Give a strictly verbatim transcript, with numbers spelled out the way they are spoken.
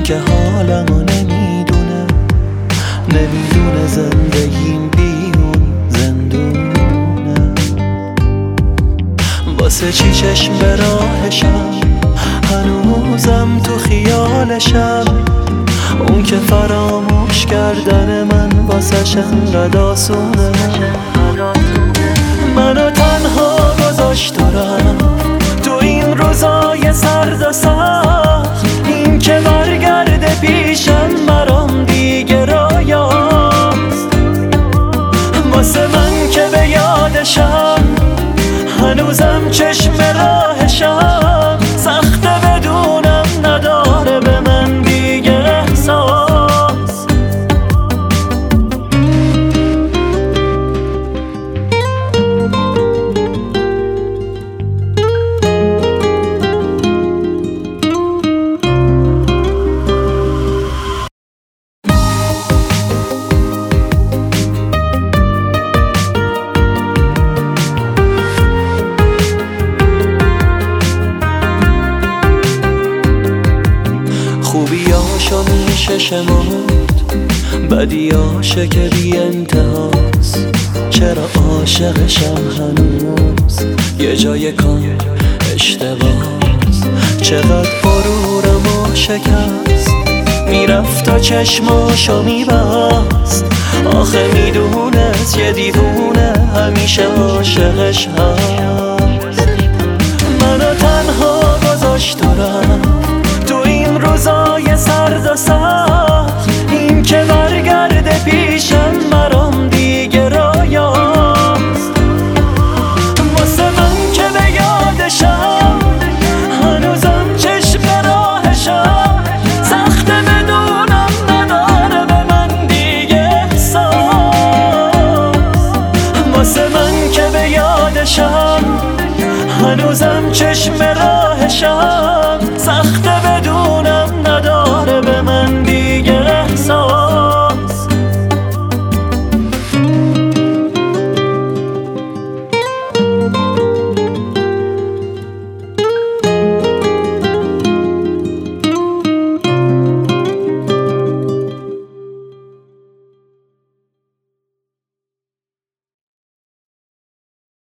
که حالمو نمیدونه، نمیدونه زندگیم بیرون زندونه. واسه چی چشم به راهشم، هنوزم تو خیالشم. اون که فراموش کردن من واسه انقدر آسونه. منو تنها گذاشت و رفت تو این روزای سرد و سخت. این که برگرده پیشم برام دیگه رایاست. واسه من که به یادشم، هنوزم چشم راهشم. سخته بدونم نداره به من دیگه احساس. خوبیاشو میشه شمرد، بدیاشه که بی انتهاست. چرا عاشقشم هنوز یه جای کار اشتباهست. چقدر غرورمو شکست، میرفت تا چشماشو میبست. آخه میدونست یه دیوونه همیشه عاشقش هست. منو تنها گذاشت و رفت تو این روزای سرد و سرد.